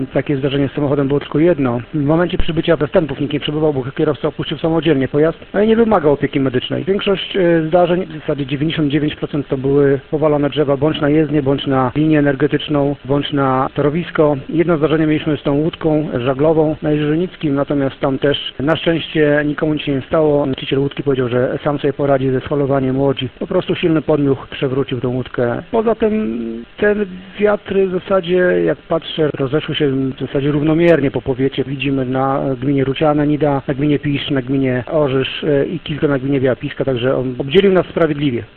Takie zdarzenie z samochodem było tylko jedno. W momencie przybycia zastępów nikt nie przebywał, bo kierowca opuścił samodzielnie pojazd, ale nie wymagał opieki medycznej. Większość zdarzeń, w zasadzie 99% to były powalone drzewa bądź na jezdnię, bądź na linię energetyczną, bądź na torowisko. Jedno zdarzenie mieliśmy z tą łódką żaglową na Jeziorze Nickim, natomiast tam też na szczęście nikomu nic się nie stało. Właściciel łódki powiedział, że sam sobie poradzi ze scholowaniem łodzi. Po prostu silny podmuch przewrócił tą łódkę. Poza tym te wiatry w zasadzie, jak patrzę, rozeszły się w zasadzie równomiernie po powiecie. Widzimy na gminie Ruciane, Nida, na gminie Pisz, na gminie Orzysz i kilka na gminie Białapiska, także on obdzielił nas sprawiedliwie.